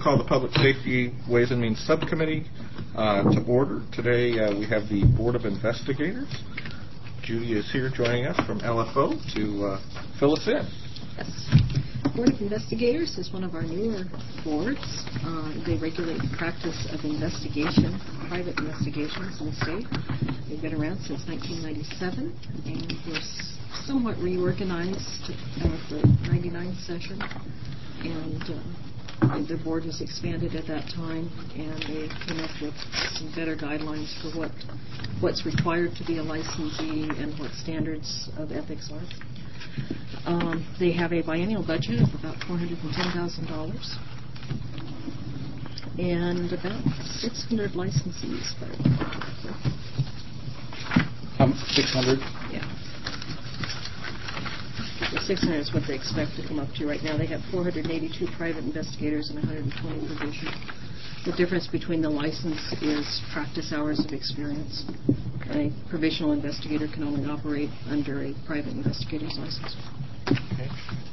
call the Public Safety Ways and Means Subcommittee to order. Today we have the Board of Investigators. Judy is here joining us from LFO to fill us in. Yes. Board of Investigators is one of our newer boards. They regulate the practice of investigation, private investigations in the state. They've been around since 1997, and we're somewhat reorganized at the 99 session. And the board was expanded at that time, and they came up with some better guidelines for what's required to be a licensee and what standards of ethics are. They have a biennial budget of about $410,000 and about 600 licensees. 600? Yeah. 600 is what they expect to come up to right now. They have 482 private investigators and 120 provisional. The difference between the license is practice hours of experience. A provisional investigator can only operate under a private investigator's license. Okay.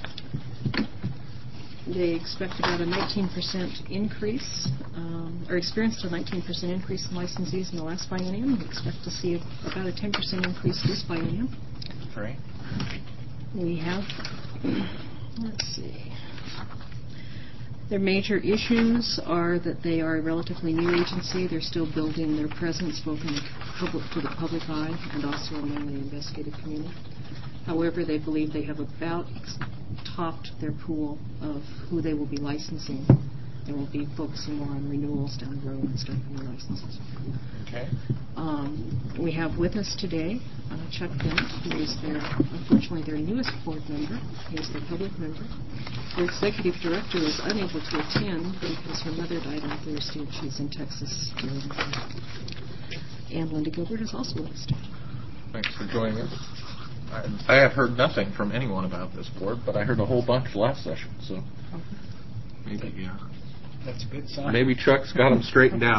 They expect about a 19% increase, or experienced a 19% increase in licensees in the last biennium. We expect to see about a 10% increase this biennium. Great. We have, let's see, their major issues are that they are a relatively new agency. They're still building their presence both in to the public eye and also among the investigative community. However, they believe they have about topped their pool of who they will be licensing. They will be focusing more on renewals down the road instead of new licenses. Okay. We have with us today Chuck Bennett, who is unfortunately their newest board member. He is their public member. Their executive director is unable to attend because her mother died on Thursday and she's in Texas. And Linda Gilbert is also with us today. Thanks for joining us. I have heard nothing from anyone about this board, but I heard a whole bunch last session, so maybe, yeah. That's a good sign. Maybe Chuck's got them straightened out.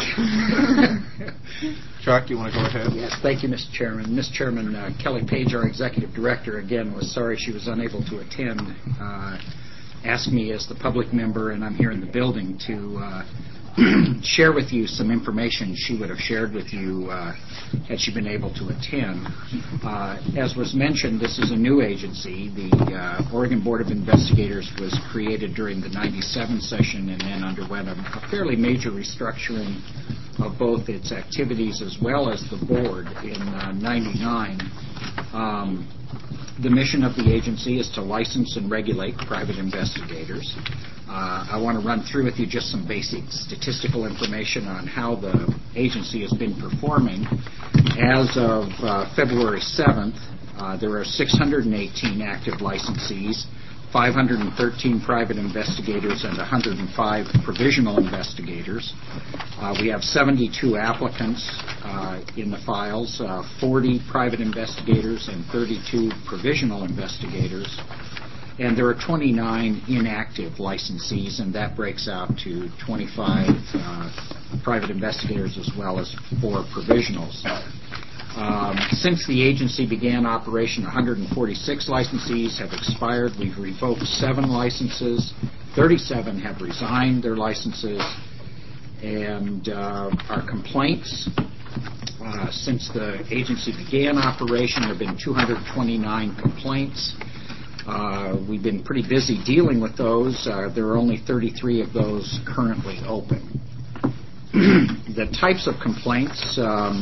Chuck, you want to go ahead? Yes, thank you, Mr. Chairman. Mr. Chairman, Kelly Page, our executive director, again, was sorry she was unable to attend. Asked me as the public member, and I'm here in the building, to share with you some information she would have shared with you had she been able to attend. As was mentioned, this is a new agency. The Oregon Board of Investigators was created during the 97 session and then underwent a fairly major restructuring of both its activities as well as the board in 99. The mission of the agency is to license and regulate private investigators. I want to run through with you just some basic statistical information on how the agency has been performing. As of February 7th, there are 618 active licensees, 513 private investigators, and 105 provisional investigators. We have 72 applicants in the files, 40 private investigators and 32 provisional investigators. And there are 29 inactive licensees, and that breaks out to 25 private investigators as well as 4 provisionals. Since the agency began operation, 146 licensees have expired. We've revoked 7 licenses. 37 have resigned their licenses. And our complaints, since the agency began operation, there have been 229 complaints. We've been pretty busy dealing with those. There are only 33 of those currently open. The types of complaints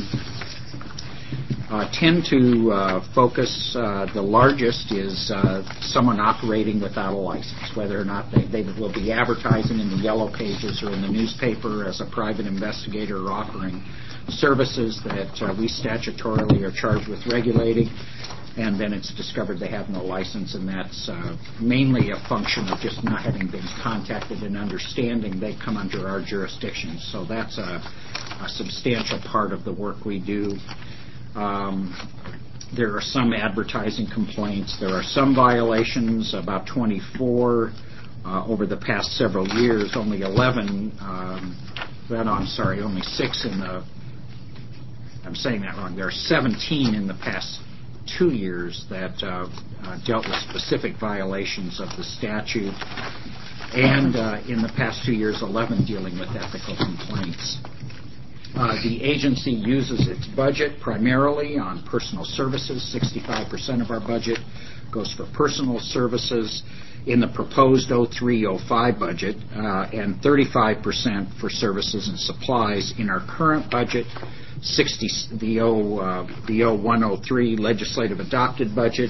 tend to focus, the largest is someone operating without a license, whether or not they will be advertising in the yellow pages or in the newspaper as a private investigator or offering services that we statutorily are charged with regulating, and then it's discovered they have no license, and that's mainly a function of just not having been contacted and understanding they come under our jurisdiction. So that's a substantial part of the work we do. There are some advertising complaints. There are some violations, about 24 over the past several years. Only 11, only 6 in the, I'm saying that wrong. There are 17 in the past 2 years that dealt with specific violations of the statute. and in the past 2 years, 11 dealing with ethical complaints. The agency uses its budget primarily on personal services. 65% of our budget goes for personal services in the proposed 03-05 budget, and 35% for services and supplies. In our current budget, the 01-03 legislative adopted budget,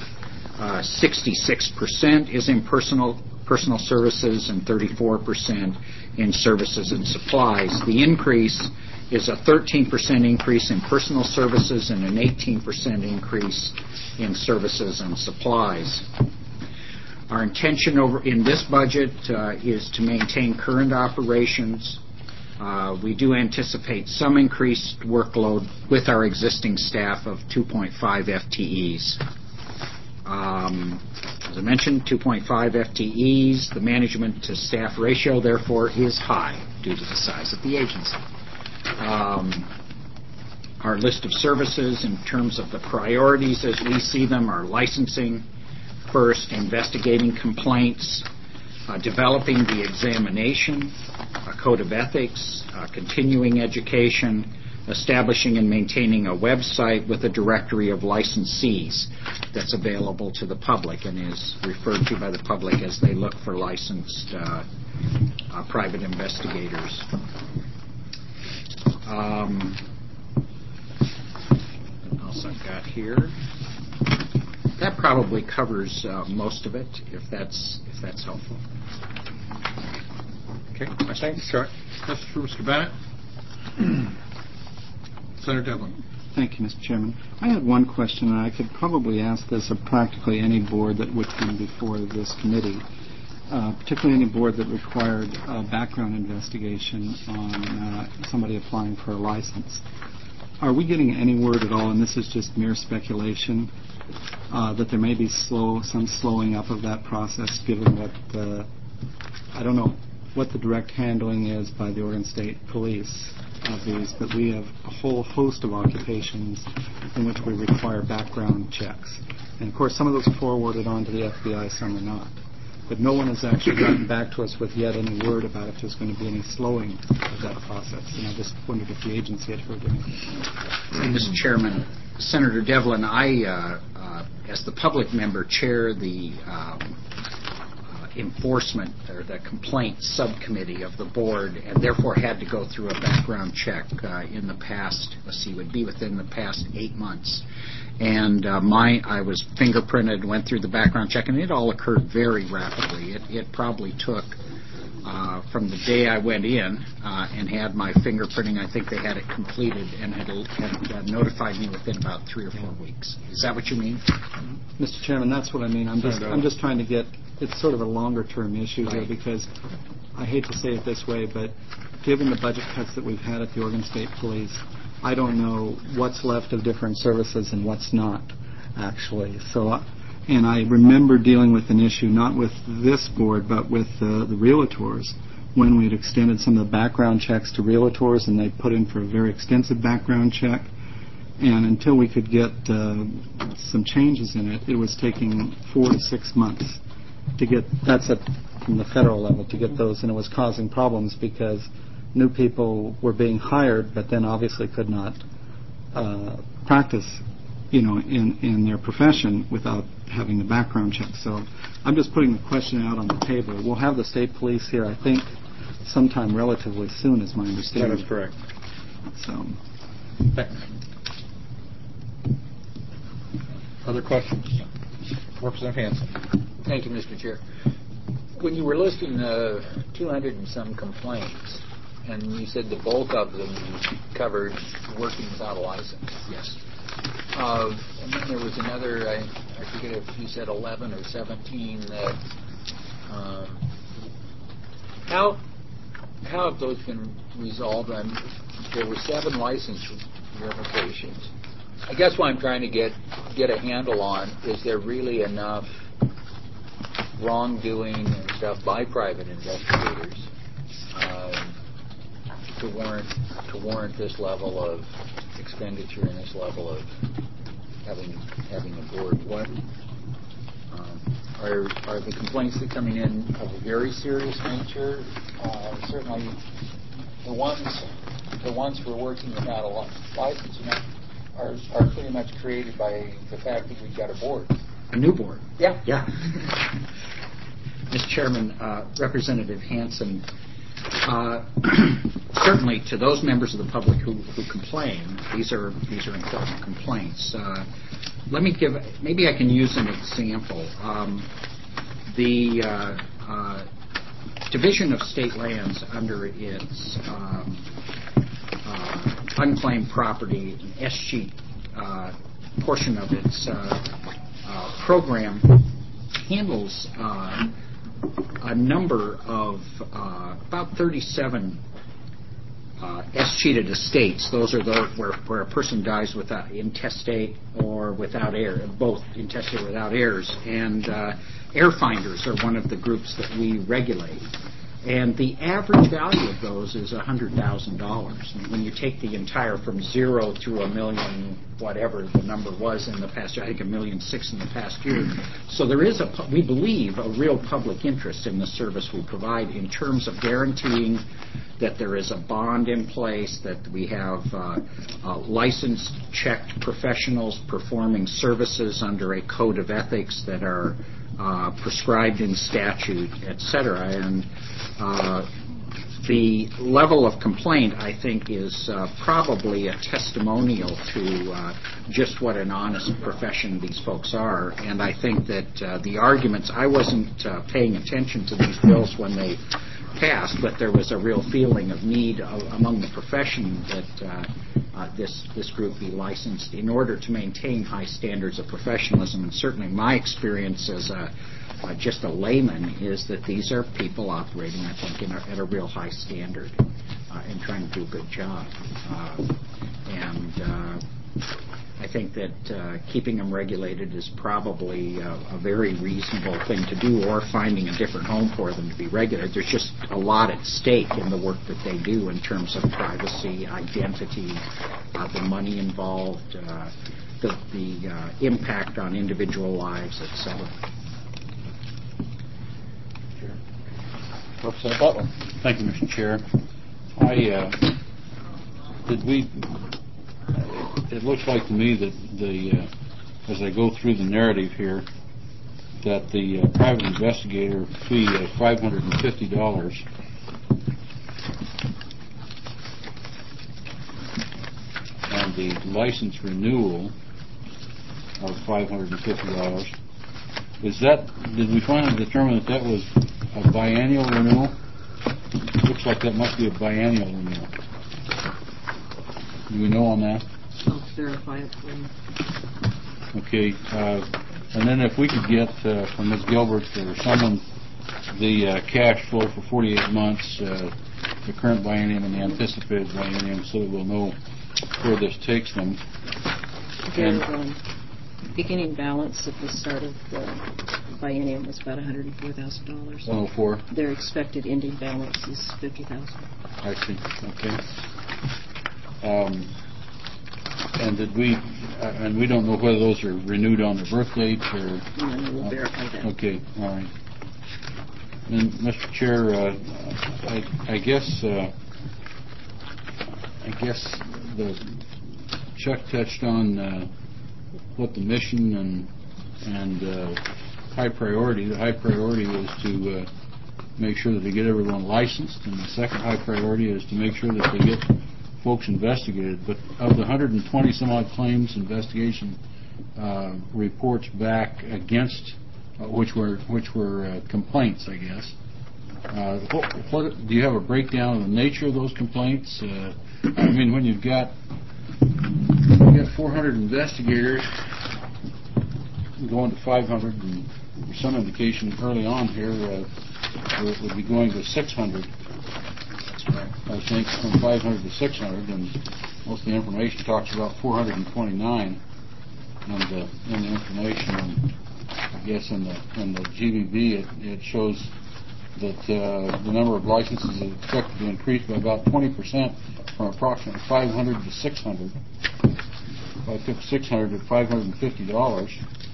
66% is in personal services and 34% in services and supplies. The increase is a 13% increase in personal services and an 18% increase in services and supplies. Our intention in this budget is to maintain current operations. We do anticipate some increased workload with our existing staff of 2.5 FTEs. As I mentioned, 2.5 FTEs. The management to staff ratio, therefore, is high due to the size of the agency. Our list of services in terms of the priorities as we see them are licensing, first, investigating complaints, developing the examination, a code of ethics, continuing education, establishing and maintaining a website with a directory of licensees that's available to the public and is referred to by the public as they look for licensed private investigators. What else I've got here? That probably covers most of it, if that's helpful. Okay, thanks. Sure. Question for Mr. Bennett. Senator Devlin. Thank you, Mr. Chairman. I had one question, and I could probably ask this of practically any board that would come before this committee, particularly any board that required a background investigation on somebody applying for a license. Are we getting any word at all, and this is just mere speculation, that there may be some slowing up of that process, given that I don't know what the direct handling is by the Oregon State Police of these, but we have a whole host of occupations in which we require background checks. And, of course, some of those are forwarded on to the FBI, some are not. But no one has actually gotten back to us with yet any word about if there's going to be any slowing of that process. And I just wondered if the agency had heard anything. Mr. Chairman, Senator Devlin, I, as the public member, chair the enforcement or the complaint subcommittee of the board, and therefore had to go through a background check in the past, would be within the past 8 months. And I was fingerprinted, went through the background check, and it all occurred very rapidly. It probably took, from the day I went in and had my fingerprinting, I think they had it completed and had notified me within about 3 or 4 weeks. Is that what you mean? Mr. Chairman, that's what I mean. I'm just trying to get, it's sort of a longer-term issue here, because I hate to say it this way, but given the budget cuts that we've had at the Oregon State Police, I don't know what's left of different services and what's not, actually. And I remember dealing with an issue, not with this board, but with the realtors, when we'd extended some of the background checks to realtors, and they put in for a very extensive background check. And until we could get some changes in it, it was taking 4 to 6 months to get, from the federal level, to get those, and it was causing problems because new people were being hired, but then obviously could not practice, in their profession without having the background check. So I'm just putting the question out on the table. We'll have the state police here, I think, sometime relatively soon, is my understanding. That is correct. So, thanks. Other questions? Representative Hanson. Thank you, Mr. Chair. When you were listing 200 and some complaints, and you said the bulk of them covered working without a license. Yes. And then there was another, I forget if you said 11 or 17, that how have those been resolved? There were 7 license revocations. I guess what I'm trying to get a handle on is there really enough wrongdoing and stuff by private investigators to warrant this level of expenditure and this level of having a board. Are the complaints that are coming in of a very serious nature? Certainly, the ones we're working without a license are pretty much created by the fact that we've got a board. A new board. Yeah. Yeah. Mr. Chairman, Representative Hanson, certainly to those members of the public who complain, these are important complaints. Maybe I can use an example. The Division of State Lands, under its unclaimed property, SG portion of its program, handles a number of about 37 escheated estates. Those are where a person dies without intestate or without heir, both intestate or without heirs. And heir finders are one of the groups that we regulate. And the average value of those is $100,000. And when you take the entire from zero to $1 million, whatever the number was in the past year, I think $1.6 million in the past year. So there is, we believe, a real public interest in the service we provide in terms of guaranteeing that there is a bond in place, that we have licensed, checked professionals performing services under a code of ethics that are prescribed in statute, etc. And the level of complaint, I think, is probably a testimonial to just what an honest profession these folks are. And I think that the arguments, I wasn't paying attention to these bills when they passed, but there was a real feeling of need among the profession that this group be licensed in order to maintain high standards of professionalism. And certainly my experience as just a layman is that these are people operating, I think, at a real high standard and trying to do a good job. I think that keeping them regulated is probably a very reasonable thing to do, or finding a different home for them to be regulated. There's just a lot at stake in the work that they do in terms of privacy, identity, the money involved, the impact on individual lives, etc. Representative Butler. Thank you, Mr. Chair. It looks like to me that as I go through the narrative here, that the private investigator fee of $550 and the license renewal of $550, did we finally determine that was a biennial renewal? Looks like that must be a biennial renewal. Do we know on that? I'll verify it for you. Okay, and then if we could get from Ms. Gilbert or someone the cash flow for 48 months, the current biennium and the anticipated biennium, so that we'll know where this takes them. Their beginning balance at the start of the biennium was about $104,000. 104. Their expected ending balance is $50,000. I see. Okay. And we don't know whether those are renewed on their birth dates or. No, we'll verify that. Okay. All right. And Mr. Chair, I guess Chuck touched on what the mission and high priority. The high priority is to make sure that they get everyone licensed, and the second high priority is to make sure that they get folks investigated. But of the 120 some odd claims investigation reports back against which were complaints, I guess. Do you have a breakdown of the nature of those complaints? I mean, when you've got 400 investigators going to 500, and some indication early on here it would be going to 600. I think from 500 to 600, and most of the information talks about 429 in the information. And I guess in the GBB it shows that the number of licenses is expected to increase by about 20% from approximately 500 to 600. If I took 600 at $550,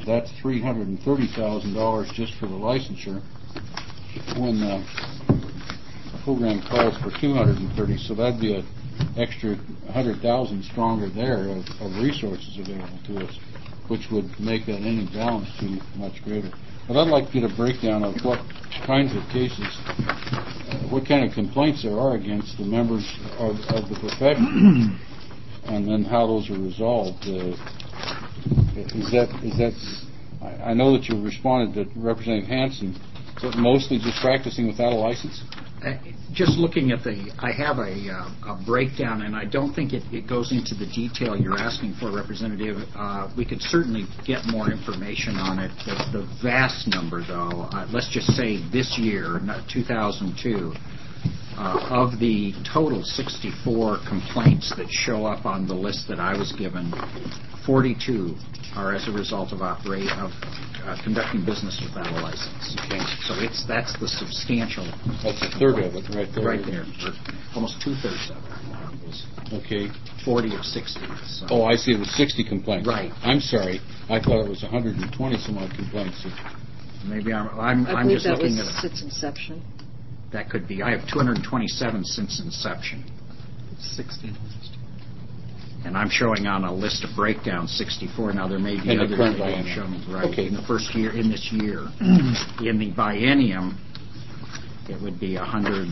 that's $330,000 just for the licensure, when the program calls for 230, so that'd be an extra 100,000 stronger there of resources available to us, which would make that ending balance too much greater. But I'd like to get a breakdown of what kinds of cases, what kind of complaints there are against the members of the profession, and then how those are resolved. Is that? I know that you responded to Representative Hanson. Is it mostly just practicing without a license? Just looking at I have a breakdown, and I don't think it goes into the detail you're asking for, Representative. We could certainly get more information on it. The vast number, though, let's just say this year, 2002, of the total 64 complaints that show up on the list that I was given, 42 are as a result of conducting business without a license. Okay. So that's the substantial. That's a third of it, right there. Right there, almost 2/3 of it. Okay. 40 of 60. So. Oh, I see. It was 60 complaints. Right. I'm sorry. I thought it was 120 some odd complaints. Maybe I'm I believe just that looking was at since inception. That could be. I have 227 since inception. 60. And I'm showing on a list of breakdowns 64. Now there may be In the others current that biennium. show me right Okay. in the first year in this year. In the biennium, it would be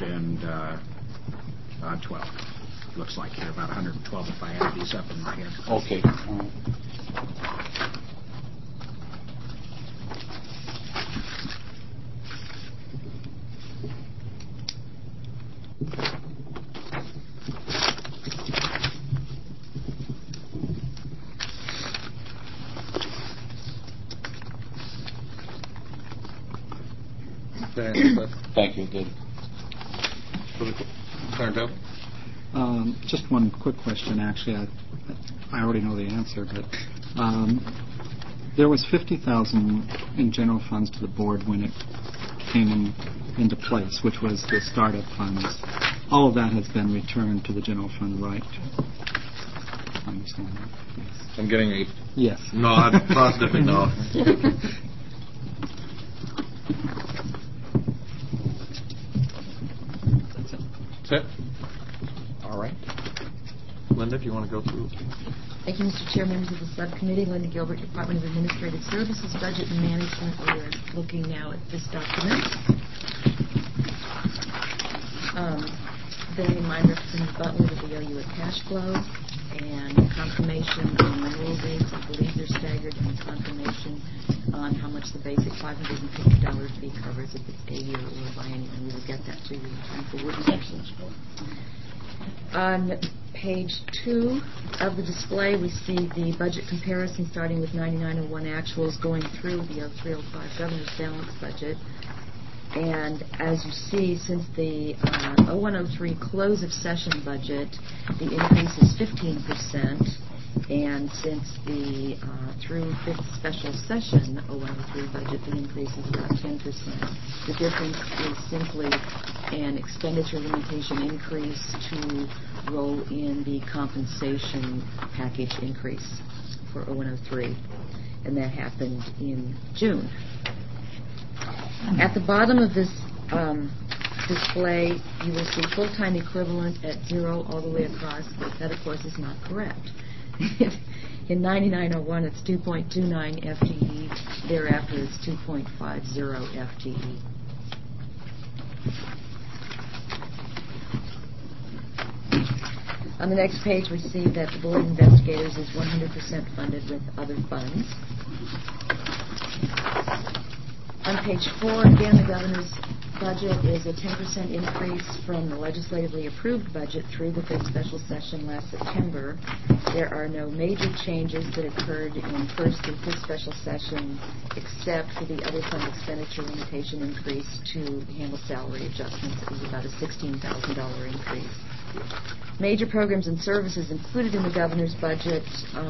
112. Looks like here about 112 if I add these up in my head. Okay. Thank you. Good. Just one quick question, actually. I already know the answer, but there was $50,000 in general funds to the board when it came into place, which was the startup funds. All of that has been returned to the general fund, right? I understand that. Yes. I'm getting a Yes. nod, positively nod. That's it. All right. Linda, do you want to go through? Thank you, Mr. Chair, members of the subcommittee. Linda Gilbert, Department of Administrative Services, Budget and Management. We are looking now at this document. Bearing in mind, Representative Butler, that we owe you a cash flow and confirmation on renewal dates. I believe they're staggered, and confirmation on how much the basic $550 fee covers if it's a year or a biennium, and we will get that to you in time for work session. On page 2 of the display, we see the budget comparison starting with 9901 actuals going through the 0305 governor's balance budget. And as you see, since the 0103 close of session budget, the increase is 15%. And since the through fifth special session 0103 budget, the increase is about 10%. The difference is simply an expenditure limitation increase to roll in the compensation package increase for 0103, and that happened in June. At the bottom of this display, you will see full-time equivalent at 0 all the way across, but that, of course, is not correct. In 9901, it's 2.29 FTE. Thereafter, it's 2.50 FTE. On the next page, we see that the Board of Investigators is 100% funded with other funds. On page 4, again, the governor's budget is a 10% increase from the legislatively approved budget through the fifth special session last September. There are no major changes that occurred in first and fifth special sessions except for the other fund expenditure limitation increase to handle salary adjustments. It was about a $16,000 increase. Major programs and services included in the governor's budget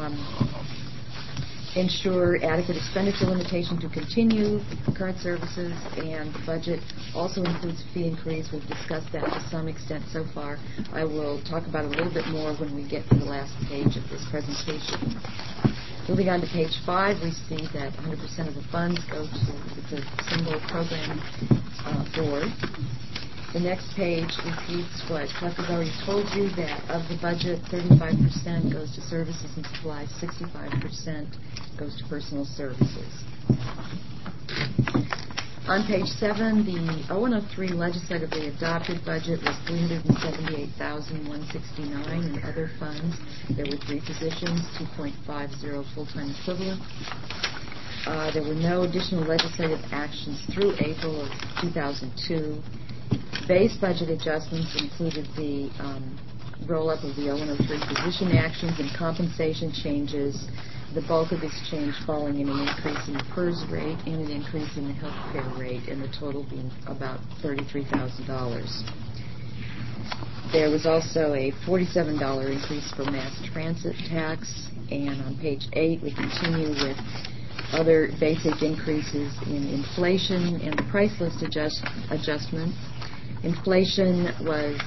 ensure adequate expenditure limitation to continue current services, and the budget also includes a fee increase. We've discussed that to some extent so far. I will talk about it a little bit more when we get to the last page of this presentation. Moving on to page 5, we see that 100% of the funds go to the single program board. The next page repeats what Cliff has already told you, that of the budget, 35% goes to services and supplies, 65% goes to personal services. On page 7, the 0103 legislatively adopted budget was $378,169 in other funds. There were 3 positions, 2.50 full-time equivalent. There were no additional legislative actions through April of 2002. Base budget adjustments included the roll-up of the 0103 position actions and compensation changes, the bulk of this change falling in an increase in the PERS rate and an increase in the health care rate, and the total being about $33,000. There was also a $47 increase for mass transit tax, and on page 8 we continue with other basic increases in inflation and the price list adjustments. Inflation was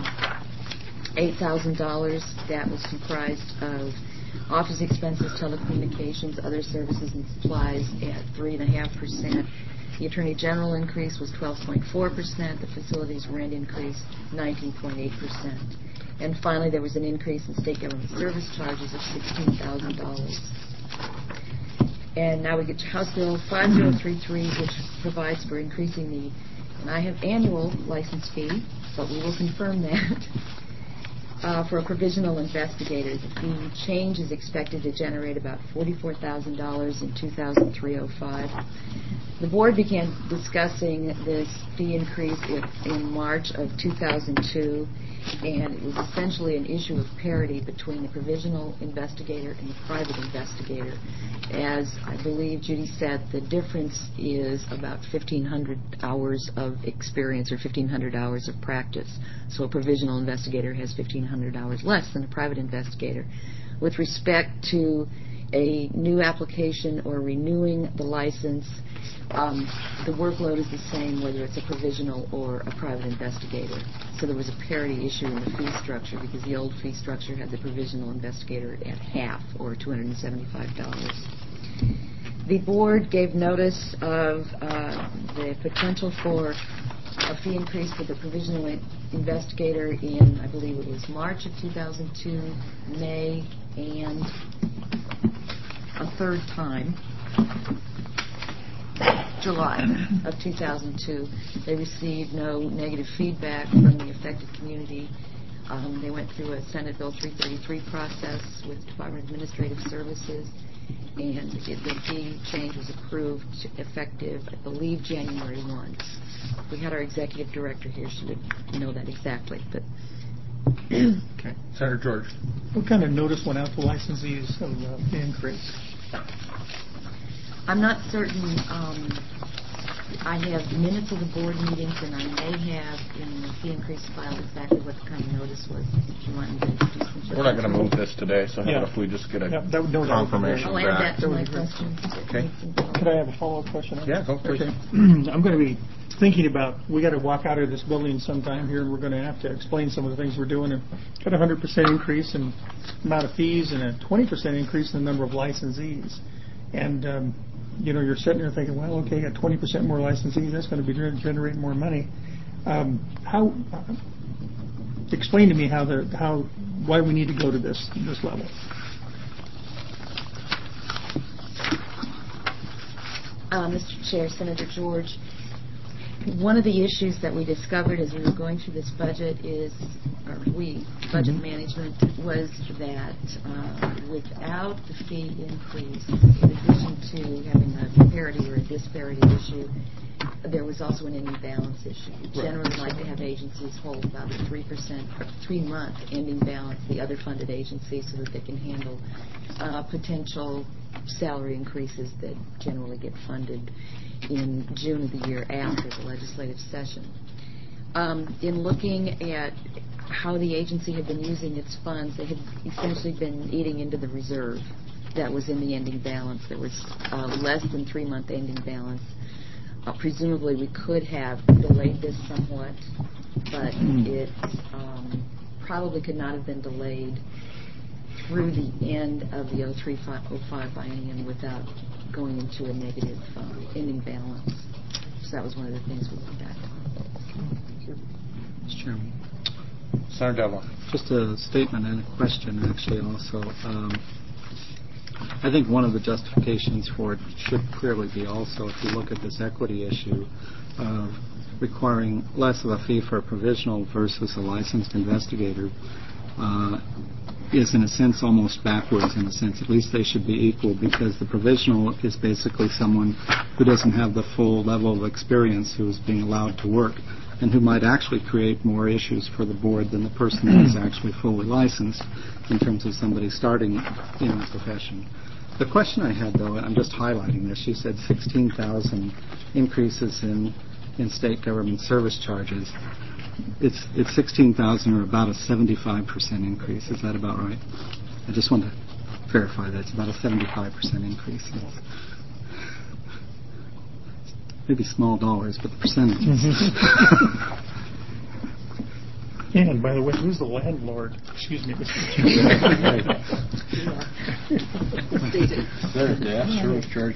$8,000. That was comprised of office expenses, telecommunications, other services and supplies at 3.5%. The Attorney General increase was 12.4%. The facilities rent increase, 19.8%. And finally, there was an increase in state government service charges of $16,000. And now we get to House Bill 5033, which provides for increasing the, and I have annual license fee, but we will confirm that. For a provisional investigator, the change is expected to generate about $44,000 in 2003-05. The board began discussing this fee increase in March of 2002, and it was essentially an issue of parity between the provisional investigator and the private investigator. As I believe Judy said, the difference is about 1,500 hours of experience or 1,500 hours of practice. So a provisional investigator has 1,500 hours less than a private investigator. With respect to a new application or renewing the license, the workload is the same whether it's a provisional or a private investigator. So there was a parity issue in the fee structure because the old fee structure had the provisional investigator at half or $275. The board gave notice of the potential for a fee increase for the provisional investigator in, I believe it was March of 2002, May, and a third time, July of 2002. They received no negative feedback from the affected community. They went through a Senate Bill 333 process with Department of Administrative Services, and the fee change was approved effective, I believe, January 1. We had our executive director here. She would know that exactly. But okay. Senator George. What kind of notice went out to licensees of the increase? I'm not certain. I have minutes of the board meetings, and I may have in the fee increase file exactly what the kind of notice was. If you want me to introduce them. We're not going to move this today, so how about if we just get a confirmation I'll add that to my question. Okay. Could I have a follow-up question? Yeah, go for it. Okay. I'm going to be thinking about, we got to walk out of this building sometime here, and we're going to have to explain some of the things we're doing. And got a 100% increase in amount of fees and a 20% increase in the number of licensees. And you're sitting there thinking, well, okay, got 20% more licensees. That's going to be generating more money. How? Explain to me why we need to go to this level. Mr. Chair, Senator George, one of the issues that we discovered as we were going through this budget budget management, was that without the fee increase, in addition to having a parity or a disparity issue, there was also an ending balance issue. We generally like to have agencies hold about a 3-month ending balance, the other funded agencies, so that they can handle potential salary increases that generally get funded in June of the year after the legislative session. In looking at how the agency had been using its funds, they had essentially been eating into the reserve that was in the ending balance. There was less than 3-month ending balance. Presumably we could have delayed this somewhat, but it probably could not have been delayed through the end of the 03-05 biennium without going into a negative ending balance. So that was one of the things we looked at. Mr. Chairman. Senator Devlin. Just a statement and a question, actually, also. I think one of the justifications for it should clearly be also, if you look at this equity issue, requiring less of a fee for a provisional versus a licensed investigator is, in a sense, almost backwards, in a sense. At least they should be equal, because the provisional is basically someone who doesn't have the full level of experience who is being allowed to work, and who might actually create more issues for the board than the person who is actually fully licensed in terms of somebody starting in the profession. The question I had, though, and I'm just highlighting this, you said 16,000 increases in state government service charges. It's 16,000, or about a 75% increase. Is that about right? I just want to verify that. It's about a 75% increase. Maybe small dollars, but the percentages. And, by the way, who's the landlord? Excuse me, Mr. Service charge.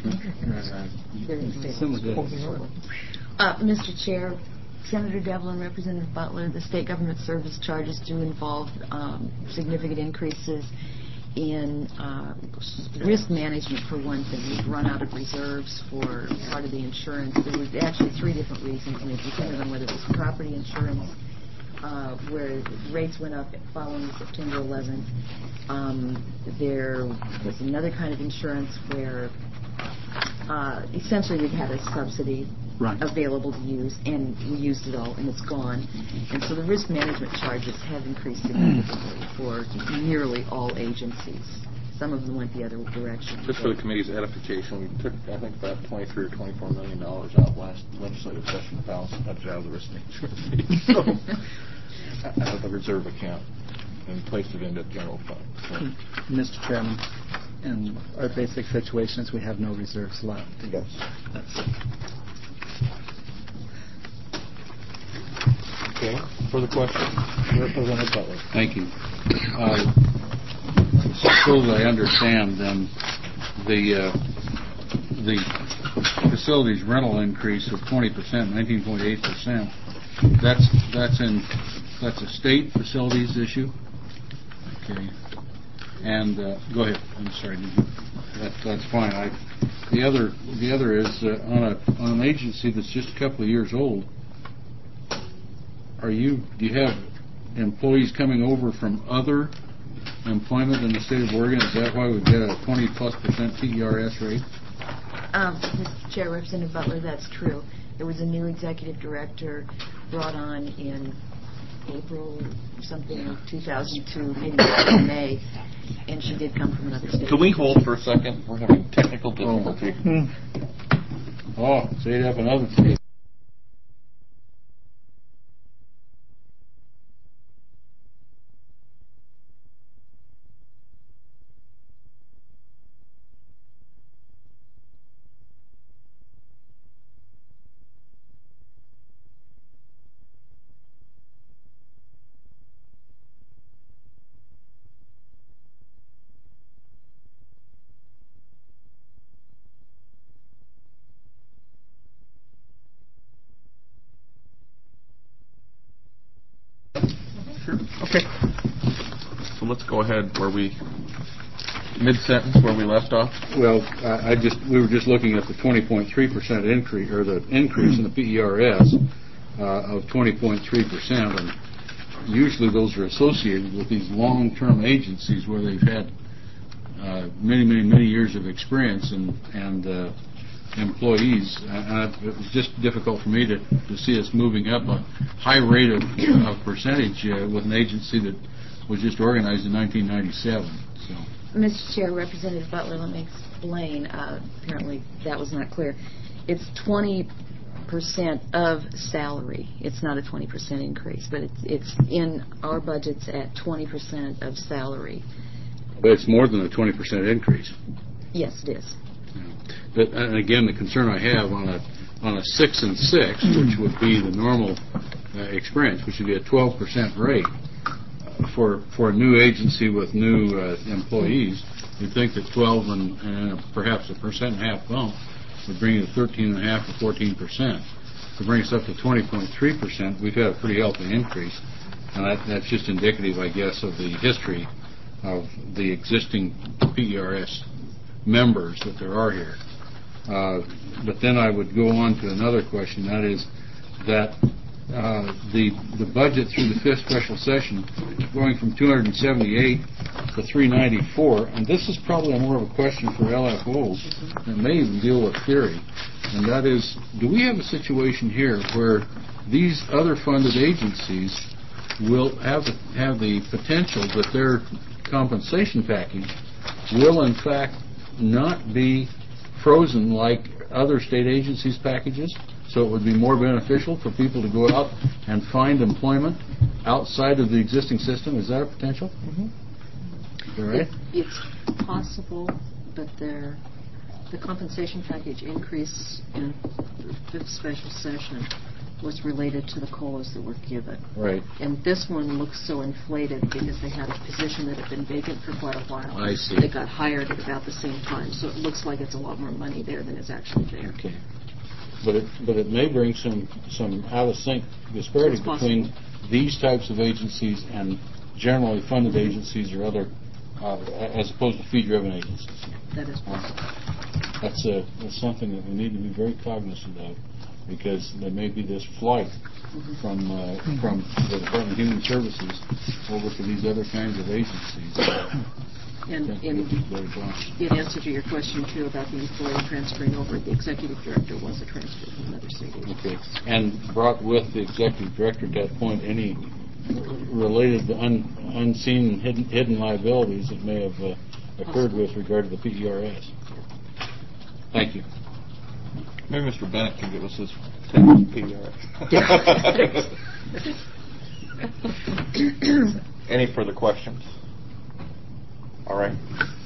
Mr. Chair, Senator Devlin, Representative Butler, the state government service charges do involve significant increases in risk management, for one thing. We've run out of reserves for part of the insurance. There was actually three different reasons, and it depended on whether it was property insurance, where rates went up following September 11th. There was another kind of insurance where essentially we had a subsidy available to use, and we used it all, and it's gone. And so the risk management charges have increased significantly for nearly all agencies. Some of them went the other direction. Just for the committee's edification, we took, I think, about $23 or $24 million out last legislative session to balance the budget out of the risk management fee. So, out of the reserve account, and placed it into the general fund. So. Mr. Chairman, and our basic situation is we have no reserves left. Yes. That's it. Okay. Further questions? Representative Butler. Thank you. So that I understand, then, the facilities rental increase of 20%, 19.8%. That's a state facilities issue. Okay. And go ahead. I'm sorry. That's fine. The other is on an agency that's just a couple of years old. Do you have employees coming over from other employment in the state of Oregon? Is that why we get a 20+% TERS rate? Mr. Chair, Representative Butler, that's true. There was a new executive director brought on in April or something of 2002, maybe in May, and she did come from another state. Can we hold for a second? We're having technical difficulty. So you'd have another state. Sure. Okay. So let's go ahead. Were we mid-sentence where we left off? Well, we were just looking at the 20.3% increase, or the increase in the PERS of 20.3%, and usually those are associated with these long-term agencies where they've had many years of experience and employees. It was just difficult for me to see us moving up a high rate of percentage with an agency that was just organized in 1997. So. Mr. Chair, Representative Butler, let me explain. Apparently that was not clear. It's 20% of salary. It's not a 20% increase, but it's in our budgets at 20% of salary. But it's more than a 20% increase. Yes, it is. But, and again, the concern I have on a 6 and 6, which would be the normal experience, which would be a 12% rate, for a new agency with new employees, you'd think that 12 and perhaps a 1.5% bump would bring you to 13.5% or 14%. To bring us up to 20.3%, we've had a pretty healthy increase, and that's just indicative, I guess, of the history of the existing PERS members that there are here. But then I would go on to another question, that is that the budget through the fifth special session going from 278 to 394, and this is probably more of a question for LFOs and may even deal with theory, and that is, do we have a situation here where these other funded agencies will have the potential that their compensation package will in fact not be frozen like other state agencies' packages? So it would be more beneficial for people to go out and find employment outside of the existing system. Is that a potential? Mm-hmm. Right? It's possible, but the compensation package increase in the fifth special session was related to the COLAs that were given. Right. And this one looks so inflated because they had a position that had been vacant for quite a while. I see. They got hired at about the same time, so it looks like it's a lot more money there than is actually there. Okay. But it may bring some out of sync disparity between these types of agencies and generally funded agencies or other, as opposed to fee-driven agencies. That is possible. That's something that we need to be very cognizant of, because there may be this flight from the Department of Human Services over to these other kinds of agencies. And in answer to your question, too, about the employee transferring over, the executive director was a transfer from another state agency. Okay. And brought with the executive director at that point any related unseen hidden liabilities that may have occurred with regard to the PERS. Thank you. Maybe Mr. Bennett can give us his PERS. Any further questions? All right.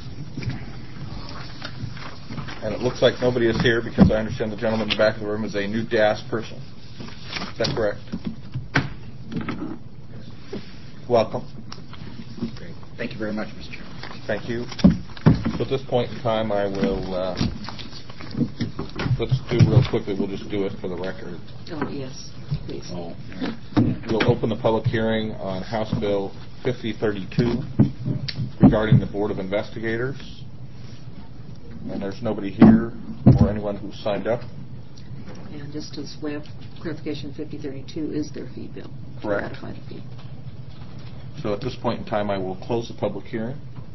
And it looks like nobody is here because I understand the gentleman in the back of the room is a new DAS person. Is that correct? Welcome. Great. Thank you very much, Mr. Chairman. Thank you. So at this point in time, I will, let's do real quickly, we'll just do it for the record. Oh, yes, please. We'll open the public hearing on House Bill 5032 regarding the Board of Investigators. And there's nobody here or anyone who signed up. And just as way of clarification, 5032 is their fee bill. Correct. Ratified fee. So at this point in time, I will close the public hearing.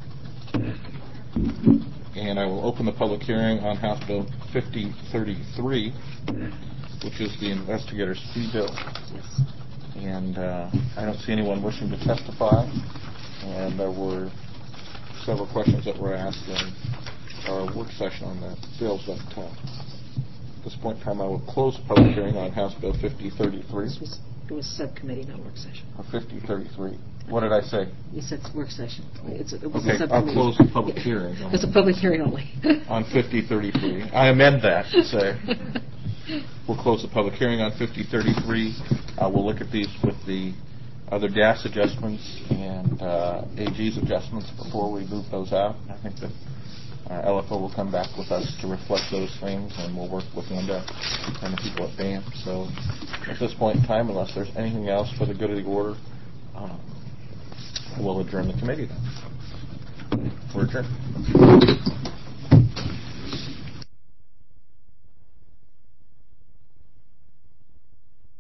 And I will open the public hearing on House Bill 5033, which is the investigator's fee bill. Yes. And I don't see anyone wishing to testify. And there were several questions that were asked in our work session on the bills. But at this point in time, I will close the public hearing on House Bill 5033. It was subcommittee, not work session. 5033. What did I say? You said work session. It was Okay, a subcommittee. I'll close the public hearing. It's a public hearing only. On 5033. I amend that to say we'll close the public hearing on 5033. We'll look at these with the other DAS adjustments and AG's adjustments before we move those out. I think that LFO will come back with us to reflect those things, and we'll work with Linda and the people at BAM. So at this point in time, unless there's anything else for the good of the order, we'll adjourn the committee then. We're adjourned.